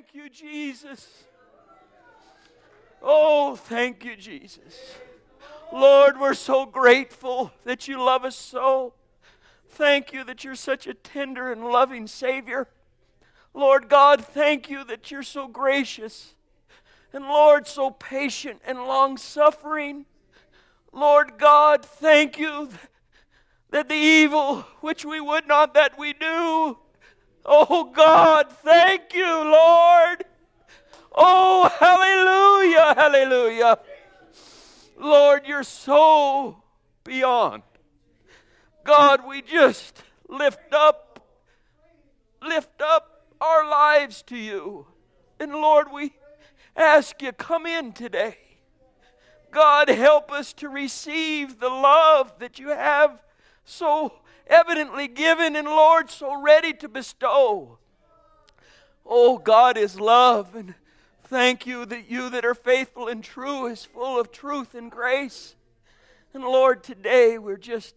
thank you, Jesus. Oh, thank you, Jesus. Lord, we're so grateful that you love us so. Thank you that you're such a tender and loving Savior. Lord God, thank you that you're so gracious. And Lord, so patient and long-suffering. Lord God, thank you that the evil which we would not that we do. Oh God, thank you, Lord. Oh, hallelujah, hallelujah. Lord, you're so beyond. God, we just lift up our lives to you. And Lord, we ask you, come in today. God, help us to receive the love that you have so evidently given and, Lord, so ready to bestow. Oh, God is love, and thank you that you that are faithful and true is full of truth and grace. And Lord, today we're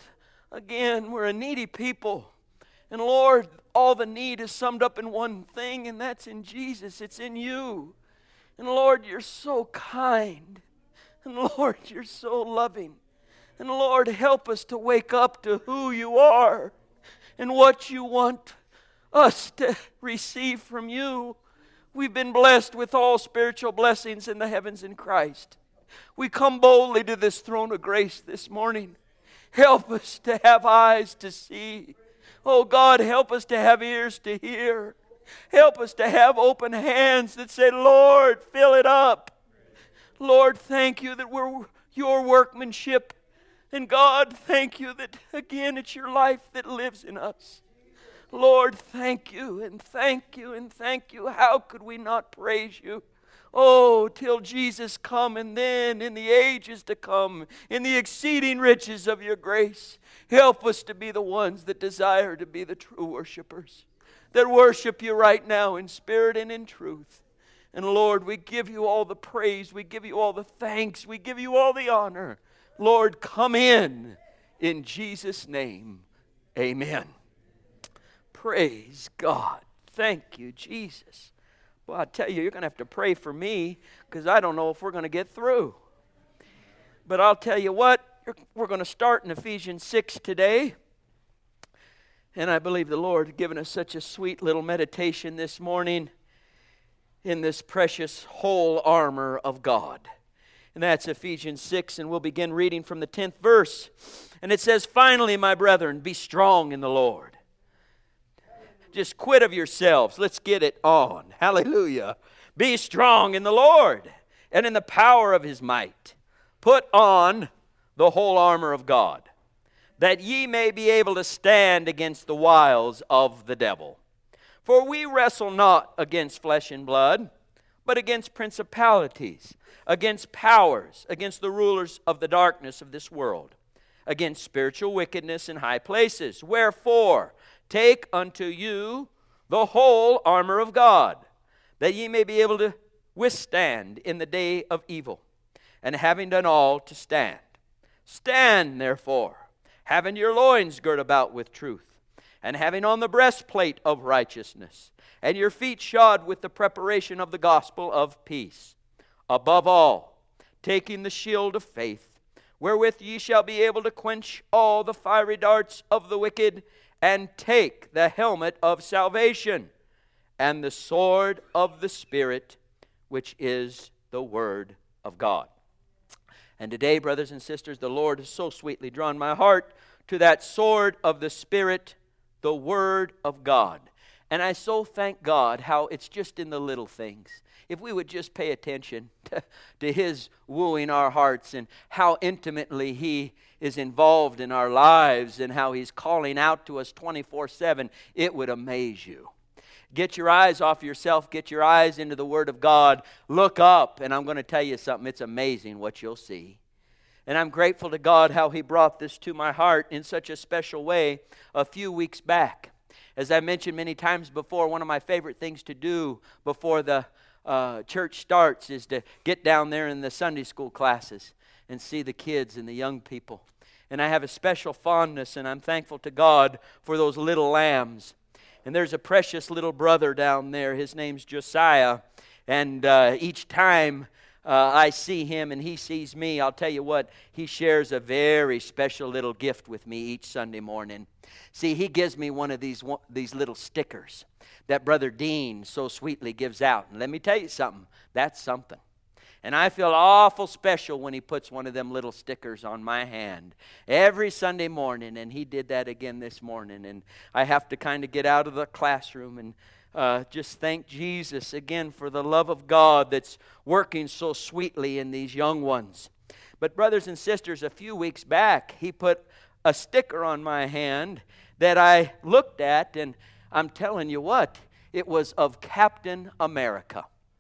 a needy people. And Lord, all the need is summed up in one thing, and that's in Jesus. It's in you. And Lord, you're so kind. And Lord, you're so loving. And Lord, help us to wake up to who you are and what you want us to receive from you. We've been blessed with all spiritual blessings in the heavens in Christ. We come boldly to this throne of grace this morning. Help us to have eyes to see. Oh God, help us to have ears to hear. Help us to have open hands that say, Lord, fill it up. Lord, thank you that we're your workmanship. And God, thank you that, again, it's your life that lives in us. Lord, thank you and thank you and thank you. How could we not praise you? Oh, till Jesus come, and then in the ages to come, in the exceeding riches of your grace, help us to be the ones that desire to be the true worshipers, that worship you right now in spirit and in truth. And Lord, we give you all the praise, we give you all the thanks, we give you all the honor. Lord, come in Jesus' name. Amen. Praise God. Thank you, Jesus. Well, I tell you, you're going to have to pray for me because I don't know if we're going to get through. But I'll tell you what, we're going to start in Ephesians 6 today. And I believe the Lord has given us such a sweet little meditation this morning in this precious whole armor of God. And that's Ephesians 6, and we'll begin reading from the 10th verse. And it says, finally, my brethren, be strong in the Lord. Just quit of yourselves. Let's get it on. Hallelujah. Be strong in the Lord and in the power of his might. Put on the whole armor of God, that ye may be able to stand against the wiles of the devil. For we wrestle not against flesh and blood, but against principalities, against powers, against the rulers of the darkness of this world, against spiritual wickedness in high places. Wherefore, take unto you the whole armor of God, that ye may be able to withstand in the day of evil, and having done all, to stand. Stand, therefore, having your loins girt about with truth, and having on the breastplate of righteousness, and your feet shod with the preparation of the gospel of peace. Above all, taking the shield of faith, wherewith ye shall be able to quench all the fiery darts of the wicked, and take the helmet of salvation, and the sword of the Spirit, which is the Word of God. And today, brothers and sisters, the Lord has so sweetly drawn my heart to that sword of the Spirit, the Word of God. And I so thank God how it's just in the little things. If we would just pay attention to his wooing our hearts and how intimately he is involved in our lives and how he's calling out to us 24/7, it would amaze you. Get your eyes off yourself. Get your eyes into the Word of God. Look up, and I'm going to tell you something. It's amazing what you'll see. And I'm grateful to God how he brought this to my heart in such a special way a few weeks back. As I mentioned many times before, one of my favorite things to do before the church starts is to get down there in the Sunday school classes and see the kids and the young people. And I have a special fondness, and I'm thankful to God for those little lambs. And there's a precious little brother down there. His name's Josiah. And each time I see him and he sees me, I'll tell you what, he shares a very special little gift with me each Sunday morning. See, he gives me one of these little stickers that Brother Dean so sweetly gives out. And let me tell you something, that's something. And I feel awful special when he puts one of them little stickers on my hand every Sunday morning. And he did that again this morning. And I have to kind of get out of the classroom and just thank Jesus again for the love of God that's working so sweetly in these young ones. But brothers and sisters, a few weeks back, he put a sticker on my hand that I looked at, and I'm telling you what, it was of Captain America.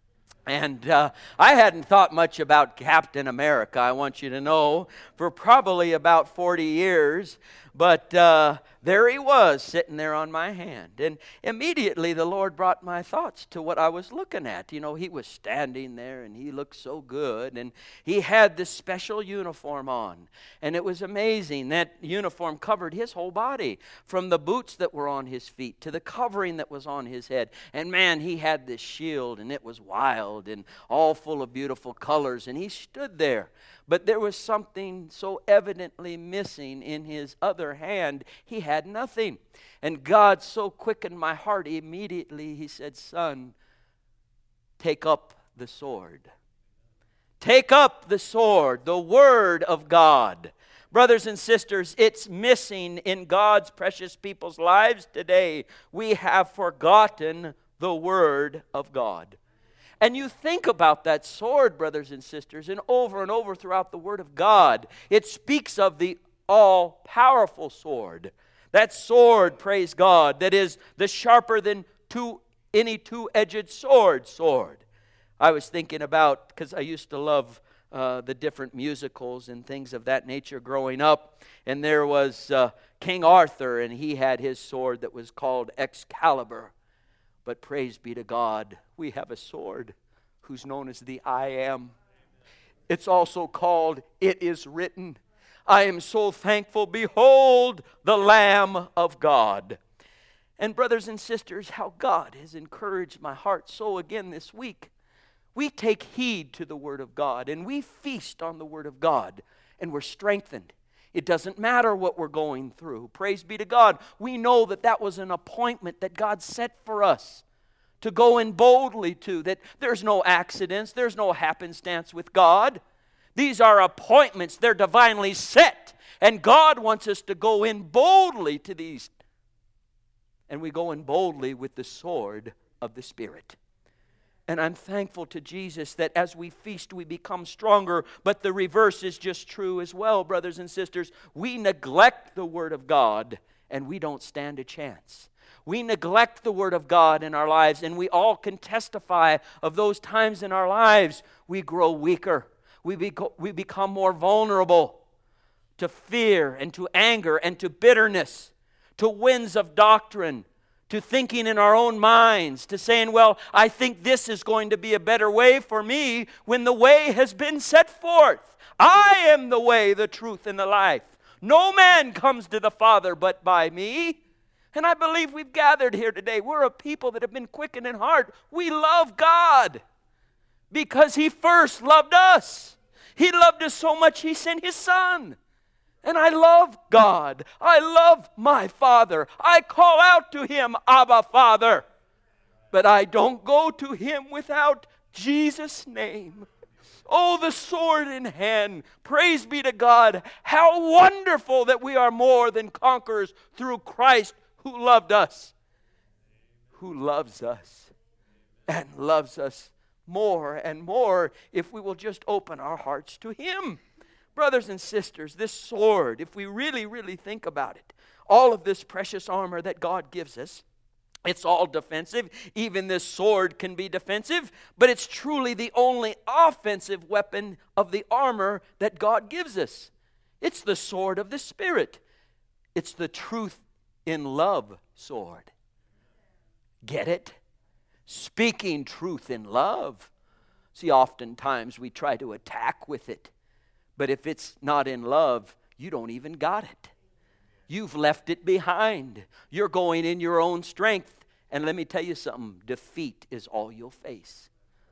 And I hadn't thought much about Captain America, I want you to know, for probably about 40 years. But there he was, sitting there on my hand. And immediately the Lord brought my thoughts to what I was looking at. You know, he was standing there, and he looked so good. And he had this special uniform on. And it was amazing. That uniform covered his whole body, from the boots that were on his feet to the covering that was on his head. And man, he had this shield, and it was wild and all full of beautiful colors. And he stood there. But there was something so evidently missing in his other hand. He had nothing. And God so quickened my heart immediately. He said, "Son, take up the sword. Take up the sword, the Word of God." Brothers and sisters, it's missing in God's precious people's lives today. We have forgotten the Word of God. And you think about that sword, brothers and sisters, and over throughout the Word of God, it speaks of the all-powerful sword. That sword, praise God, that is the sharper than any two-edged sword. I was thinking about, because I used to love the different musicals and things of that nature growing up, and there was King Arthur, and he had his sword that was called Excalibur. But praise be to God, we have a sword who's known as the I Am. It's also called It Is Written. I am so thankful. Behold the Lamb of God. And brothers and sisters, how God has encouraged my heart so again this week. We take heed to the Word of God, and we feast on the Word of God, and we're strengthened. It doesn't matter what we're going through. Praise be to God. We know that that was an appointment that God set for us to go in boldly to, that there's no accidents, there's no happenstance with God. These are appointments. They're divinely set. And God wants us to go in boldly to these. And we go in boldly with the sword of the Spirit. And I'm thankful to Jesus that as we feast, we become stronger. But the reverse is just true as well, brothers and sisters. We neglect the Word of God, and we don't stand a chance. We neglect the Word of God in our lives, and we all can testify of those times in our lives we grow weaker. We become more vulnerable to fear and to anger and to bitterness, to winds of doctrine, to thinking in our own minds, to saying, well, I think this is going to be a better way for me when the way has been set forth. I am the way, the truth, and the life. No man comes to the Father but by me. And I believe we've gathered here today. We're a people that have been quickened in heart. We love God because He first loved us. He loved us so much He sent His Son. And I love God. I love my Father. I call out to Him, Abba, Father. But I don't go to Him without Jesus' name. Oh, the sword in hand. Praise be to God. How wonderful that we are more than conquerors through Christ who loved us. Who loves us and loves us more and more if we will just open our hearts to Him. Brothers and sisters, this sword, if we really think about it, all of this precious armor that God gives us, it's all defensive. Even this sword can be defensive, but it's truly the only offensive weapon of the armor that God gives us. It's the sword of the Spirit. It's the truth in love sword. Get it? Speaking truth in love. See, oftentimes we try to attack with it. But if it's not in love, you don't even got it. You've left it behind. You're going in your own strength. And let me tell you something, defeat is all you'll face.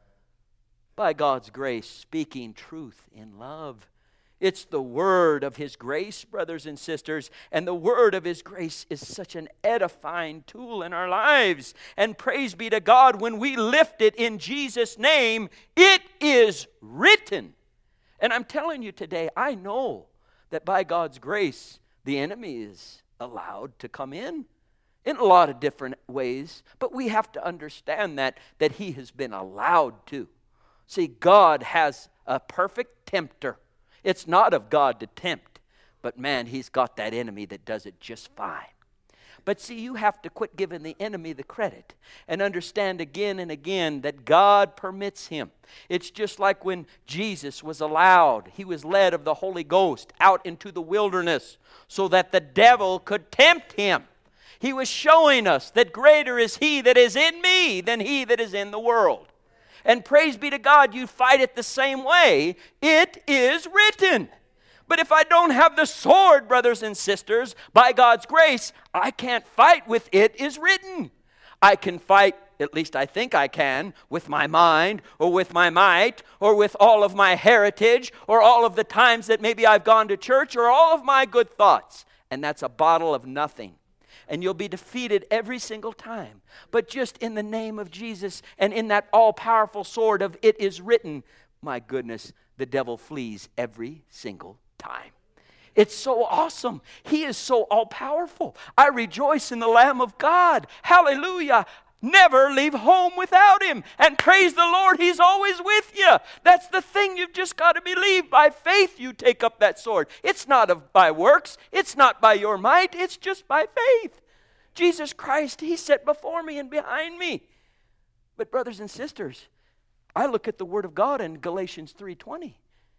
By God's grace, speaking truth in love. It's the word of His grace, brothers and sisters. And the word of His grace is such an edifying tool in our lives. And praise be to God, when we lift it in Jesus' name, it is written. And I'm telling you today, I know that by God's grace, the enemy is allowed to come in a lot of different ways. But we have to understand that he has been allowed to. See, God has a perfect tempter. It's not of God to tempt, but man, He's got that enemy that does it just fine. But see, you have to quit giving the enemy the credit and understand again and again that God permits him. It's just like when Jesus was allowed, He was led of the Holy Ghost out into the wilderness so that the devil could tempt Him. He was showing us that greater is He that is in me than he that is in the world. And praise be to God, you fight it the same way. It is written. But if I don't have the sword, brothers and sisters, by God's grace, I can't fight with it is written. I can fight, at least I think I can, with my mind or with my might or with all of my heritage or all of the times that maybe I've gone to church or all of my good thoughts. And that's a bottle of nothing. And you'll be defeated every single time. But just in the name of Jesus and in that all-powerful sword of it is written, my goodness, the devil flees every single time. It's so awesome. He is so all-powerful. I rejoice in the Lamb of God. Hallelujah. Never leave home without Him. And praise the Lord, He's always with you. That's the thing you've just got to believe. By faith you take up that sword. It's not by works. It's not by your might. It's just by faith. Jesus Christ, He set before me and behind me. But brothers and sisters, I look at the Word of God in Galatians 3:20.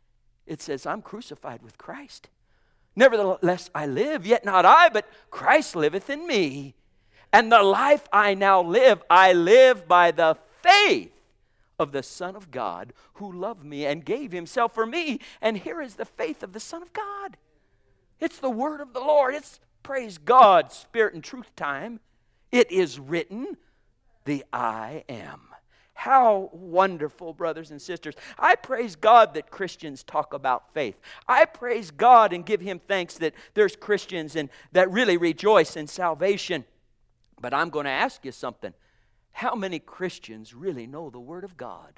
It says, I'm crucified with Christ. Nevertheless I live, yet not I, but Christ liveth in me. And the life I now live, I live by the faith of the Son of God who loved me and gave Himself for me. And here is the faith of the Son of God. It's the word of the Lord. It's, praise God, Spirit and truth time. It is written, the I am. How wonderful, brothers and sisters. I praise God that Christians talk about faith. I praise God and give Him thanks that there's Christians and that really rejoice in salvation. But I'm going to ask you something. How many Christians really know the Word of God?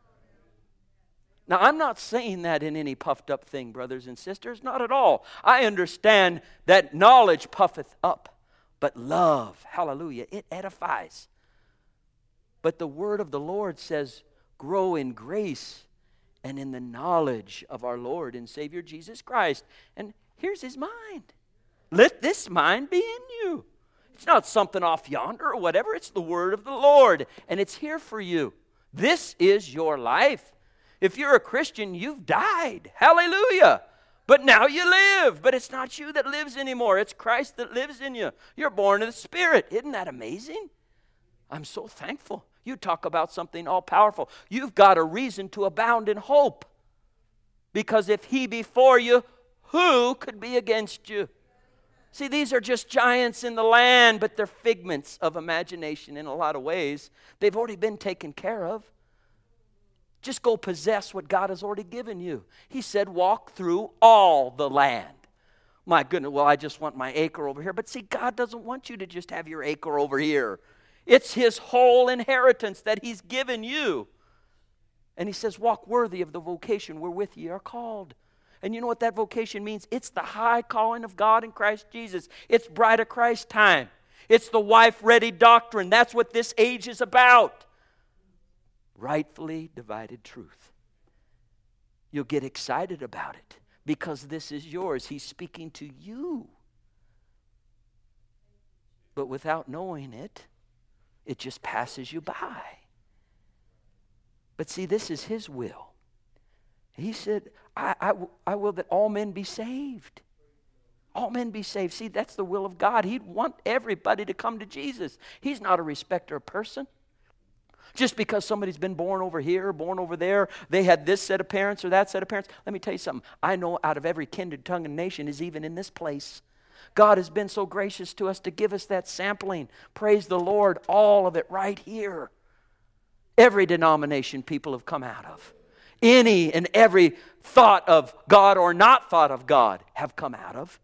Now, I'm not saying that in any puffed up thing, brothers and sisters. Not at all. I understand that knowledge puffeth up, but love, hallelujah, it edifies. But the Word of the Lord says, grow in grace and in the knowledge of our Lord and Savior Jesus Christ. And here's His mind. Let this mind be in you. It's not something off yonder or whatever. It's the word of the Lord. And it's here for you. This is your life. If you're a Christian, you've died. Hallelujah. But now you live. But it's not you that lives anymore. It's Christ that lives in you. You're born of the Spirit. Isn't that amazing? I'm so thankful. You talk about something all-powerful. You've got a reason to abound in hope. Because if He be for you, who could be against you? See, these are just giants in the land, but they're figments of imagination in a lot of ways. They've already been taken care of. Just go possess what God has already given you. He said, walk through all the land. My goodness, well, I just want my acre over here. But see, God doesn't want you to just have your acre over here. It's His whole inheritance that He's given you. And He says, walk worthy of the vocation wherewith ye are called. And you know what that vocation means? It's the high calling of God in Christ Jesus. It's bride of Christ time. It's the wife-ready doctrine. That's what this age is about. Rightfully divided truth. You'll get excited about it because this is yours. He's speaking to you. But without knowing it, it just passes you by. But see, this is His will. He said, I will that all men be saved. All men be saved. See, that's the will of God. He'd want everybody to come to Jesus. He's not a respecter of person. Just because somebody's been born over here, born over there, they had this set of parents or that set of parents. Let me tell you something. I know out of every kindred, tongue, and nation is even in this place. God has been so gracious to us to give us that sampling. Praise the Lord, all of it right here. Every denomination people have come out of. Any and every thought of God or not thought of God have come out of.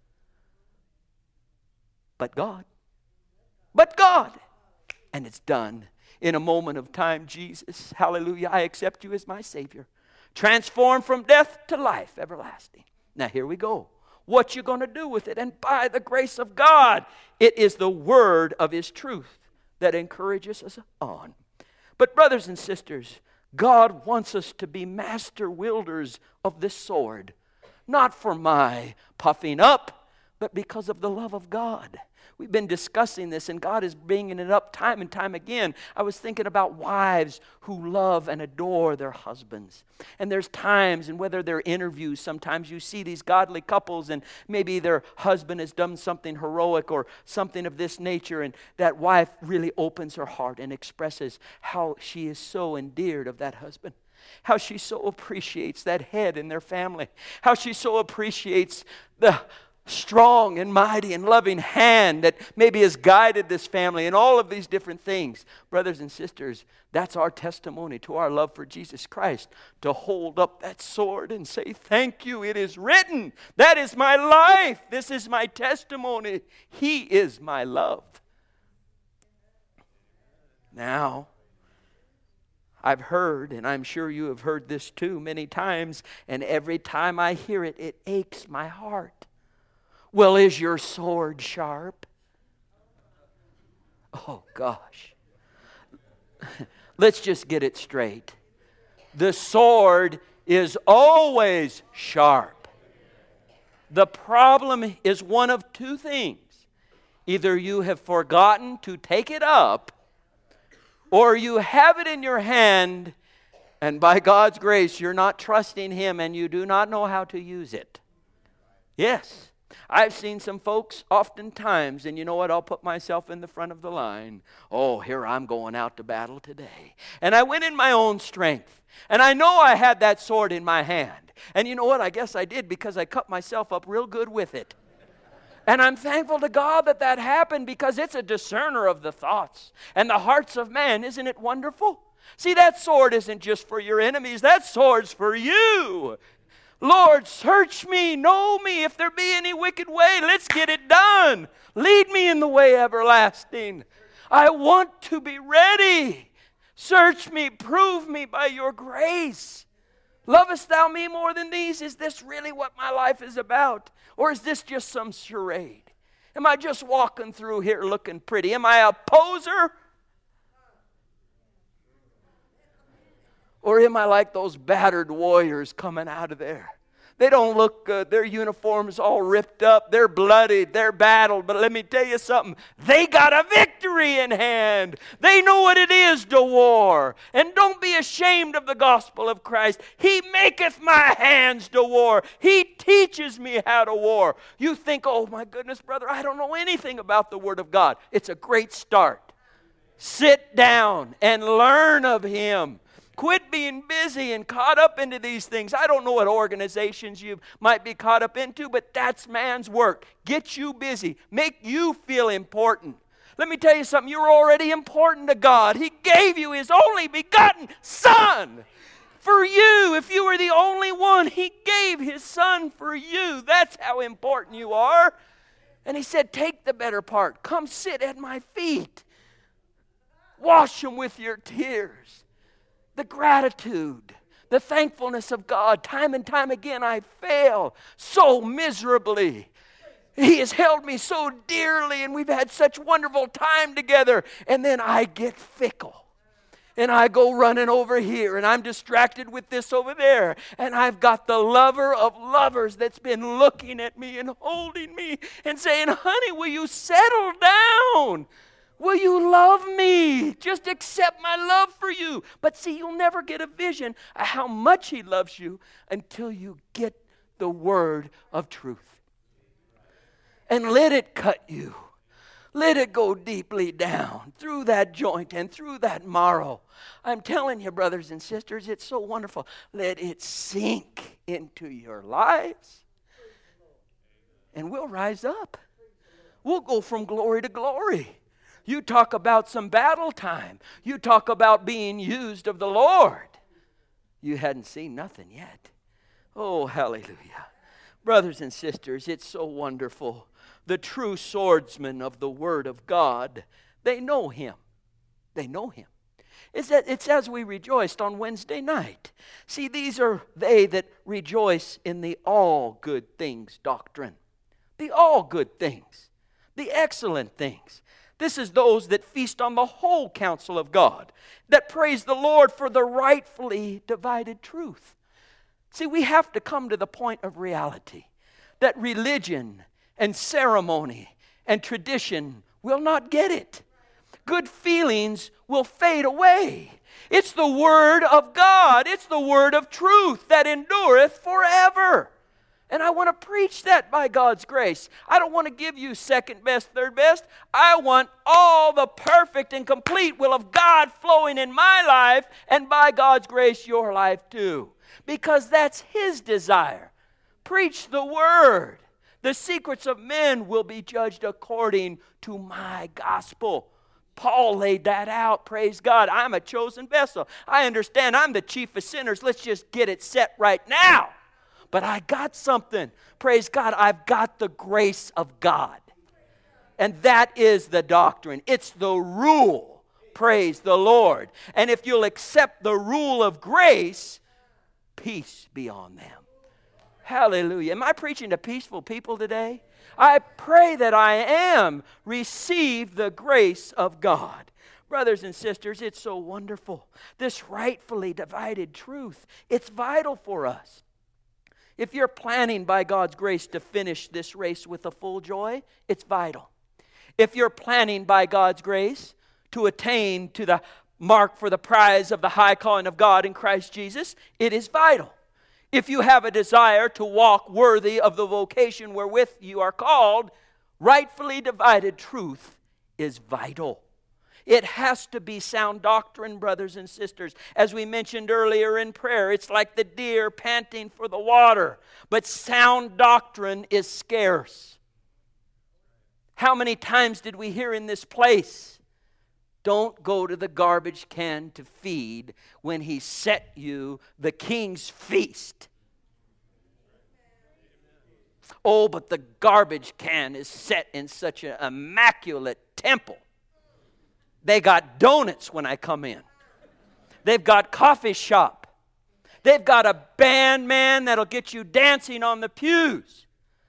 But God. But God. And it's done in a moment of time. Jesus, hallelujah, I accept you as my Savior. Transformed from death to life everlasting. Now here we go. What you going to do with it? And by the grace of God, it is the word of His truth that encourages us on. But brothers and sisters, God wants us to be master wielders of this sword. Not for my puffing up, but because of the love of God. We've been discussing this, and God is bringing it up time and time again. I was thinking about wives who love and adore their husbands. And there's times, and whether they're interviews, sometimes you see these godly couples, and maybe their husband has done something heroic or something of this nature, and that wife really opens her heart and expresses how she is so endeared of that husband. How she so appreciates that head in their family. How she so appreciates the strong and mighty and loving hand that maybe has guided this family and all of these different things. Brothers and sisters, that's our testimony to our love for Jesus Christ, to hold up that sword and say, thank you, it is written. That is my life. This is my testimony. He is my love. Now, I've heard, and I'm sure you have heard this too many times, and every time I hear it, it aches my heart. Well, is your sword sharp? Oh, gosh. Let's just get it straight. The sword is always sharp. The problem is one of two things. Either you have forgotten to take it up, or you have it in your hand, and by God's grace, you're not trusting Him, and you do not know how to use it. Yes. I've seen some folks oftentimes, and you know what? I'll put myself in the front of the line. Oh, here I'm going out to battle today. And I went in my own strength. And I know I had that sword in my hand. And you know what? I guess I did because I cut myself up real good with it. And I'm thankful to God that that happened because it's a discerner of the thoughts and the hearts of man. Isn't it wonderful? See, that sword isn't just for your enemies. That sword's for you. Lord, search me, know me, if there be any wicked way, let's get it done. Lead me in the way everlasting. I want to be ready. Search me, prove me by your grace. Lovest thou me more than these? Is this really what my life is about? Or is this just some charade? Am I just walking through here looking pretty? Am I a poser? Or am I like those battered warriors coming out of there? They don't look good. Their uniforms all ripped up. They're bloodied. They're battled. But let me tell you something. They got a victory in hand. They know what it is to war. And don't be ashamed of the gospel of Christ. He maketh my hands to war. He teaches me how to war. You think, oh my goodness, brother, I don't know anything about the Word of God. It's a great start. Sit down and learn of Him. Quit being busy and caught up into these things. I don't know what organizations you might be caught up into, but that's man's work. Get you busy. Make you feel important. Let me tell you something. You're already important to God. He gave you His only begotten Son for you. If you were the only one, He gave His Son for you. That's how important you are. And He said, take the better part. Come sit at my feet. Wash them with your tears. The gratitude, the thankfulness of God. Time and time again, I fail so miserably. He has held me so dearly, and we've had such wonderful time together. And then I get fickle. And I go running over here, and I'm distracted with this over there. And I've got the lover of lovers that's been looking at me and holding me and saying, honey, will you settle down? Will you love me? Just accept my love for you. But see, you'll never get a vision of how much He loves you until you get the word of truth. And let it cut you. Let it go deeply down through that joint and through that marrow. I'm telling you, brothers and sisters, it's so wonderful. Let it sink into your lives. And we'll rise up. we'll go from glory to glory. You talk about some battle time. You talk about being used of the Lord. You hadn't seen nothing yet. Oh, hallelujah. Brothers and sisters, it's so wonderful. The true swordsmen of the Word of God, they know Him. They know Him. It's as we rejoiced on Wednesday night. See, these are they that rejoice in the all good things doctrine. The all good things. The excellent things. This is those that feast on the whole counsel of God, that praise the Lord for the rightfully divided truth. See, we have to come to the point of reality that religion and ceremony and tradition will not get it. Good feelings will fade away. It's the Word of God. It's the Word of truth that endureth forever. And I want to preach that by God's grace. I don't want to give you second best, third best. I want all the perfect and complete will of God flowing in my life, and by God's grace, your life too. Because that's His desire. Preach the Word. The secrets of men will be judged according to my gospel. Paul laid that out, praise God. I'm a chosen vessel. I understand I'm the chief of sinners. Let's just get it set right now. But I got something. Praise God, I've got the grace of God. And that is the doctrine. It's the rule. Praise the Lord. And if you'll accept the rule of grace, peace be on them. Hallelujah. Am I preaching to peaceful people today? I pray that I am. Receive the grace of God. Brothers and sisters, it's so wonderful. This rightfully divided truth, it's vital for us. If you're planning by God's grace to finish this race with a full joy, it's vital. If you're planning by God's grace to attain to the mark for the prize of the high calling of God in Christ Jesus, it is vital. If you have a desire to walk worthy of the vocation wherewith you are called, rightfully divided truth is vital. It has to be sound doctrine, brothers and sisters. As we mentioned earlier in prayer, it's like the deer panting for the water. But sound doctrine is scarce. How many times did we hear in this place, don't go to the garbage can to feed when He set you the king's feast? Oh, but the garbage can is set in such an immaculate temple. They got donuts when I come in. They've got coffee shop. They've got a band man that'll get you dancing on the pews.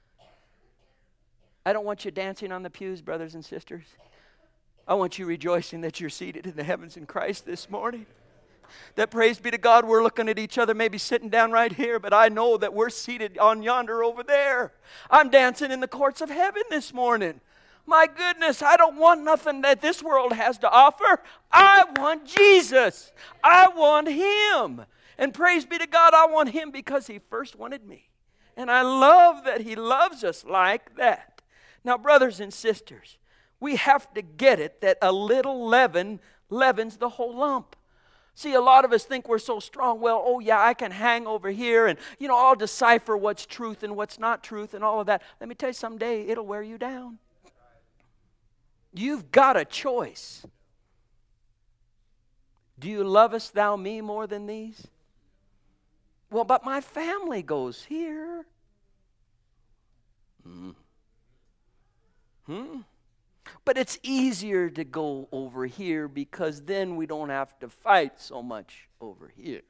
I don't want you dancing on the pews, brothers and sisters. I want you rejoicing that you're seated in the heavens in Christ this morning. That praise be to God, we're looking at each other, maybe sitting down right here, but I know that we're seated on yonder over there. I'm dancing in the courts of heaven this morning. My goodness, I don't want nothing that this world has to offer. I want Jesus. I want Him. And praise be to God, I want Him because He first wanted me. And I love that He loves us like that. Now, brothers and sisters, we have to get it that a little leaven leavens the whole lump. See, a lot of us think we're so strong. Well, oh yeah, I can hang over here and, I'll decipher what's truth and what's not truth and all of that. Let me tell you, someday it'll wear you down. You've got a choice. Do you lovest thou me more than these? Well, but my family goes here. But it's easier to go over here because then we don't have to fight so much over here.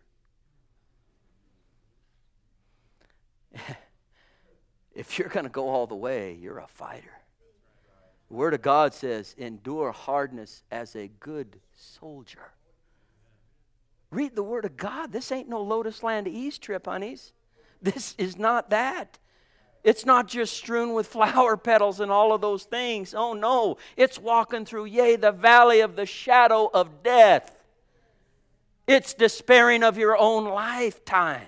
If you're going to go all the way, you're a fighter. The Word of God says, endure hardness as a good soldier. Read the Word of God. This ain't no Lotus Land East trip, honeys. This is not that. It's not just strewn with flower petals and all of those things. Oh no, it's walking through, yea, the valley of the shadow of death. It's despairing of your own lifetime.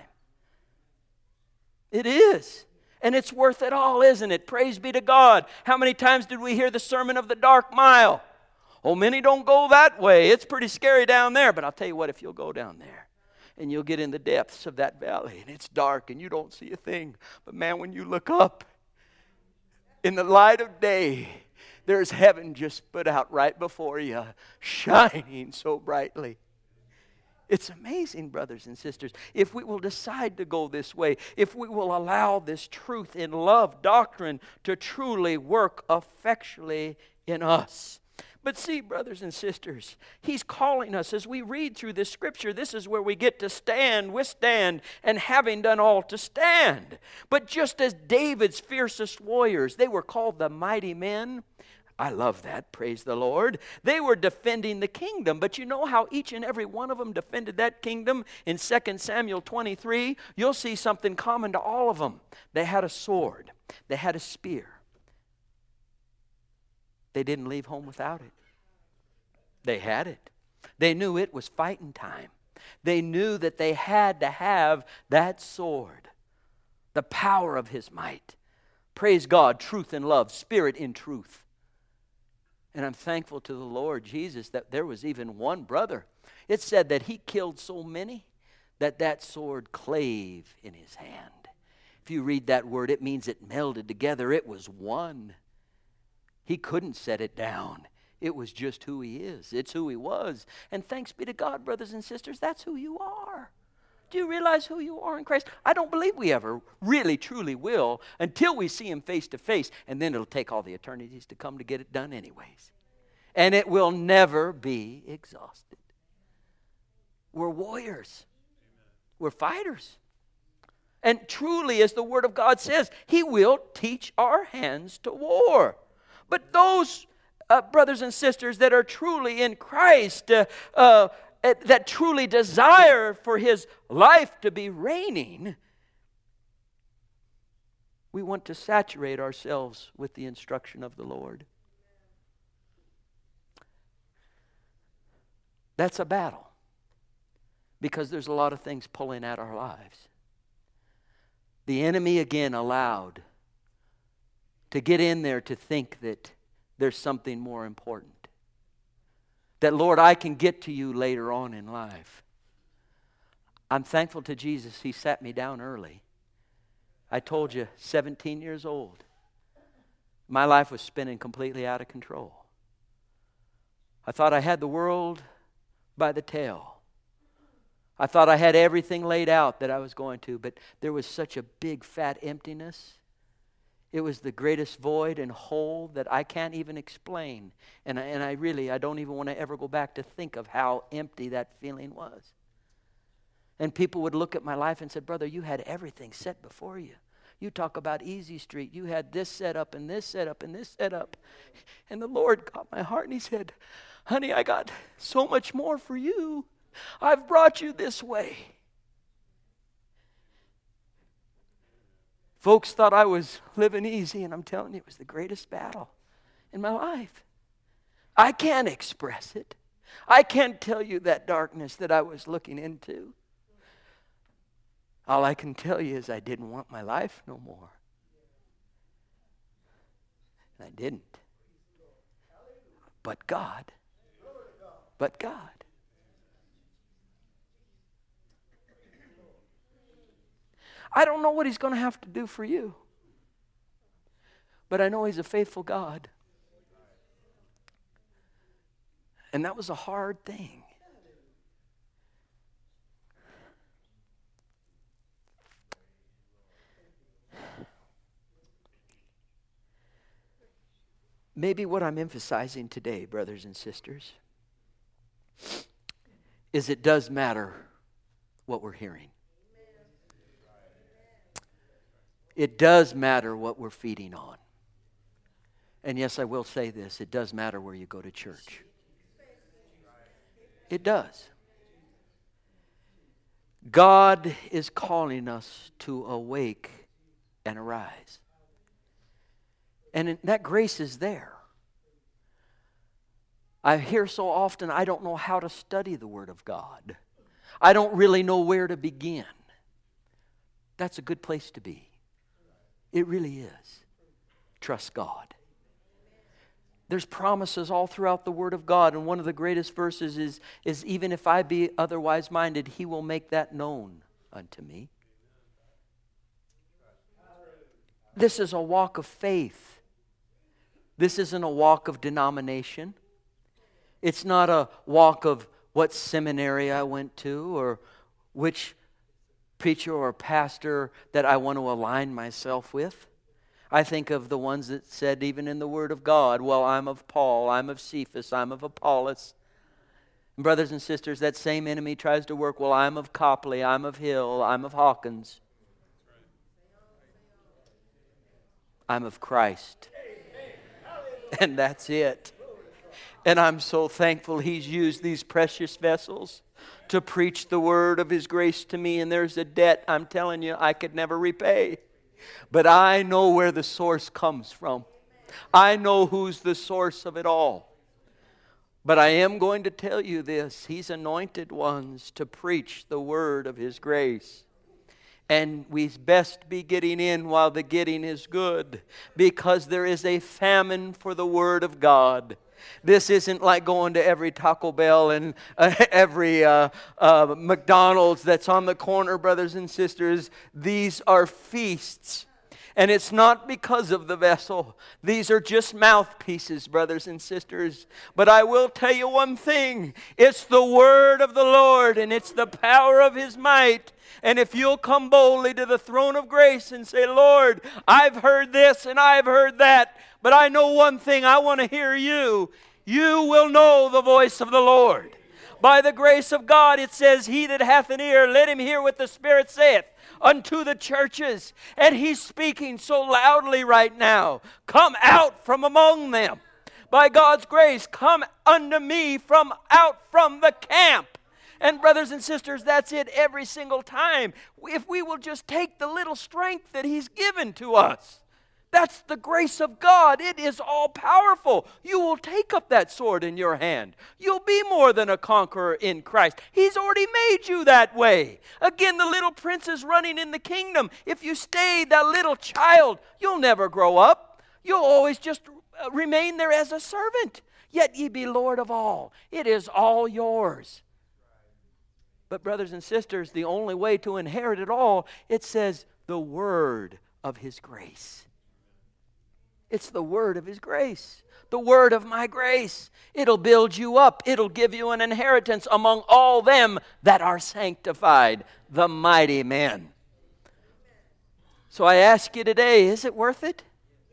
It is. And it's worth it all, isn't it? Praise be to God. How many times did we hear the sermon of the dark mile? Oh, many don't go that way. It's pretty scary down there. But I'll tell you what, if you'll go down there and you'll get in the depths of that valley and it's dark and you don't see a thing. But man, when you look up in the light of day There's heaven just put out right before you, shining so brightly. It's amazing, brothers and sisters, if we will decide to go this way, if we will allow this truth in love doctrine to truly work effectually in us. But see, brothers and sisters, He's calling us as we read through this Scripture. This is where we get to stand, withstand, and having done all to stand. But just as David's fiercest warriors, they were called the mighty men. I love that, praise the Lord. They were defending the kingdom, but you know how each and every one of them defended that kingdom? In 2 Samuel 23, you'll see something common to all of them. They had a sword. They had a spear. They didn't leave home without it. They had it. They knew it was fighting time. They knew that they had to have that sword, the power of His might. Praise God, truth and love, spirit in truth. And I'm thankful to the Lord Jesus that there was even one brother. It said that he killed so many that that sword clave in his hand. If you read that word, it means it melded together. It was one. He couldn't set it down. It was just who he is. It's who he was. And thanks be to God, brothers and sisters, that's who you are. Do you realize who you are in Christ? I don't believe we ever really, truly will until we see Him face to face. And then it'll take all the eternities to come to get it done anyways. And it will never be exhausted. We're warriors. We're fighters. And truly, as the Word of God says, He will teach our hands to war. But those brothers and sisters that are truly in Christ, that truly desire for His life to be reigning, we want to saturate ourselves with the instruction of the Lord. That's a battle, because there's a lot of things pulling at our lives. The enemy again allowed to get in there to think that there's something more important. That, Lord, I can get to you later on in life. I'm thankful to Jesus. He sat me down early. I told you, 17 years old. My life was spinning completely out of control. I thought I had the world by the tail. I thought I had everything laid out that I was going to, but there was such a big fat emptiness. It was the greatest void and hole that I can't even explain. And I don't even want to ever go back to think of how empty that feeling was. And people would look at my life and say, brother, you had everything set before you. You talk about easy street. You had this set up and this set up and this set up. And the Lord got my heart and He said, honey, I got so much more for you. I've brought you this way. Folks thought I was living easy, and I'm telling you, it was the greatest battle in my life. I can't express it. I can't tell you that darkness that I was looking into. All I can tell you is I didn't want my life no more. And I didn't. But God. But God. I don't know what He's going to have to do for you. But I know He's a faithful God. And that was a hard thing. Maybe what I'm emphasizing today, brothers and sisters, is it does matter what we're hearing. It does matter what we're feeding on. And yes, I will say this, it does matter where you go to church. It does. God is calling us to awake and arise. And that grace is there. I hear so often, I don't know how to study the Word of God. I don't really know where to begin. That's a good place to be. It really is. Trust God. There's promises all throughout the Word of God, and one of the greatest verses is even if I be otherwise minded, He will make that known unto me. This is a walk of faith. This isn't a walk of denomination. It's not a walk of what seminary I went to or which preacher or pastor that I want to align myself with. I think of the ones that said even in the Word of God, well, I'm of Paul, I'm of Cephas, I'm of Apollos. And brothers and sisters, that same enemy tries to work, well, I'm of Copley, I'm of Hill, I'm of Hawkins. I'm of Christ. And that's it. And I'm so thankful He's used these precious vessels to preach the word of His grace to me. And there's a debt, I'm telling you, I could never repay. But I know where the source comes from. I know who's the source of it all. But I am going to tell you this. He's anointed ones to preach the word of His grace. And we best be getting in while the getting is good, because there is a famine for the word of God. This isn't like going to every Taco Bell and every McDonald's that's on the corner, brothers and sisters. These are feasts. And it's not because of the vessel. These are just mouthpieces, brothers and sisters. But I will tell you one thing. It's the word of the Lord, and it's the power of His might. And if you'll come boldly to the throne of grace and say, Lord, I've heard this and I've heard that, but I know one thing, I want to hear you. You will know the voice of the Lord. By the grace of God, it says, he that hath an ear, let him hear what the Spirit saith unto the churches. And He's speaking so loudly right now. Come out from among them. By God's grace, come unto me from out from the camp. And brothers and sisters, that's it every single time. If we will just take the little strength that He's given to us. That's the grace of God. It is all powerful. You will take up that sword in your hand. You'll be more than a conqueror in Christ. He's already made you that way. Again, the little prince is running in the kingdom. If you stay that little child, you'll never grow up. You'll always just remain there as a servant. Yet ye be Lord of all. It is all yours. But brothers and sisters, the only way to inherit it all, it says the word of His grace. It's the word of His grace. The word of my grace. It'll build you up. It'll give you an inheritance among all them that are sanctified, the mighty men. So I ask you today, is it worth it?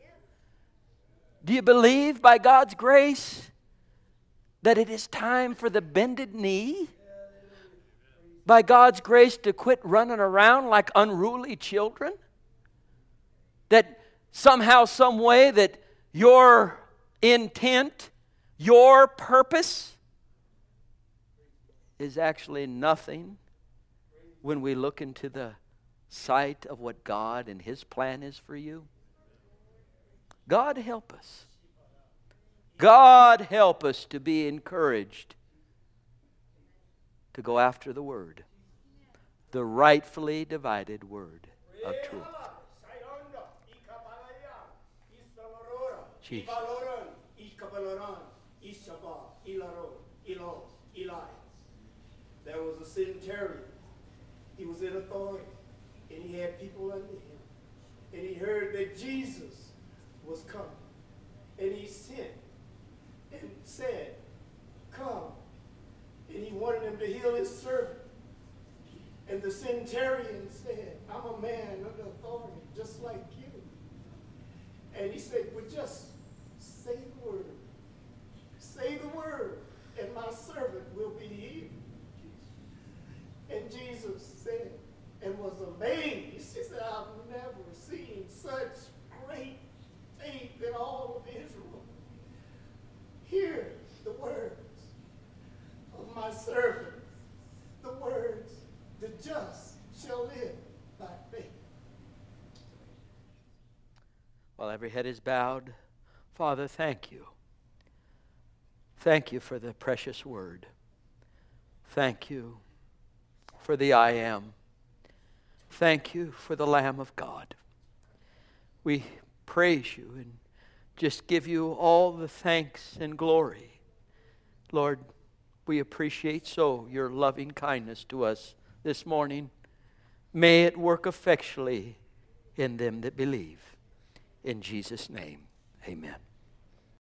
Do you believe by God's grace that it is time for the bended knee? By God's grace to quit running around like unruly children? That somehow, some way that your intent, your purpose is actually nothing when we look into the sight of what God and His plan is for you? God help us. God help us to be encouraged to go after the Word, the rightfully divided Word of truth. Jesus. There was a centurion. He was in authority, and he had people under him. And he heard that Jesus was coming. And he sent and said, come. And he wanted him to heal his servant. And the centurion said, I'm a man under authority, just like you. And he said, well, just say the word. Say the word, and my servant will be healed. And Jesus said, and was amazed. He said, I've never seen such great faith in all of Israel. Hear the words of my servant. The words, the just shall live by faith. While every head is bowed, Father, thank you. Thank you for the precious word. Thank you for the I am. Thank you for the Lamb of God. We praise you and just give you all the thanks and glory. Lord, we appreciate so your loving kindness to us this morning. May it work effectually in them that believe. In Jesus' name, amen.